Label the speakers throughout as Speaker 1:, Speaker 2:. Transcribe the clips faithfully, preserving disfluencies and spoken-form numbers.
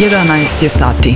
Speaker 1: jedanaest je sati.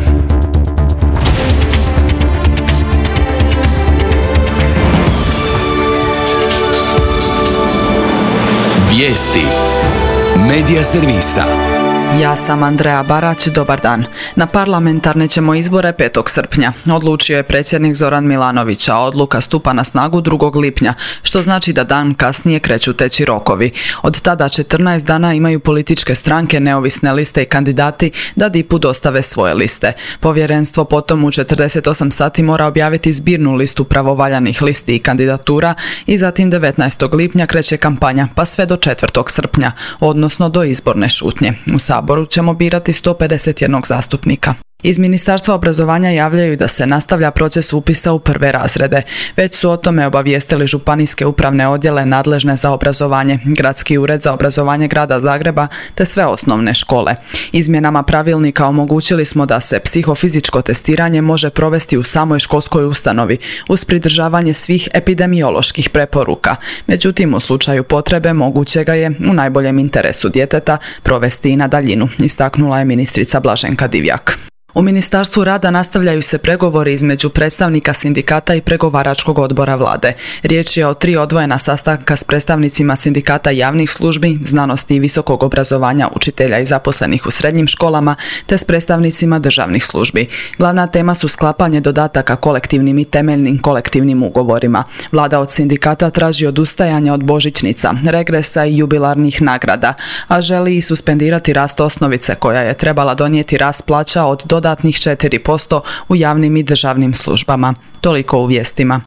Speaker 2: Vijesti Medija servisa.
Speaker 1: Ja sam Andreja Barać, dobar dan. Na parlamentarne ćemo izbore petog srpnja. Odlučio je predsjednik Zoran Milanović, a odluka stupa na snagu drugog lipnja, što znači da dan kasnije kreću teći rokovi. Od tada četrnaest dana imaju političke stranke, neovisne liste i kandidati da D I P-u dostave svoje liste. Povjerenstvo potom u četrdeset osam sati mora objaviti zbirnu listu pravovaljanih listi i kandidatura i zatim devetnaestog lipnja kreće kampanja, pa sve do četvrtog srpnja, odnosno do izborne šutnje. U Saboru ćemo birati sto pedeset jednog zastupnika. Iz Ministarstva obrazovanja javljaju da se nastavlja proces upisa u prve razrede. Već su o tome obavijestili županijske upravne odjele nadležne za obrazovanje, Gradski ured za obrazovanje Grada Zagreba te sve osnovne škole. Izmjenama pravilnika omogućili smo da se psihofizičko testiranje može provesti u samoj školskoj ustanovi uz pridržavanje svih epidemioloških preporuka. Međutim, u slučaju potrebe moguće ga je u najboljem interesu djeteta provesti i na daljinu, istaknula je ministrica Blaženka Divjak. U Ministarstvu rada nastavljaju se pregovori između predstavnika sindikata i pregovaračkog odbora vlade. Riječ je o tri odvojena sastanka s predstavnicima sindikata javnih službi, znanosti i visokog obrazovanja učitelja i zaposlenih u srednjim školama, te s predstavnicima državnih službi. Glavna tema su sklapanje dodataka kolektivnim i temeljnim kolektivnim ugovorima. Vlada od sindikata traži odustajanje od božićnica, regresa i jubilarnih nagrada, a želi i suspendirati rast osnovice koja je trebala donijeti rast plaća od dodatnih četiri posto u javnim i državnim službama. Toliko u vijestima.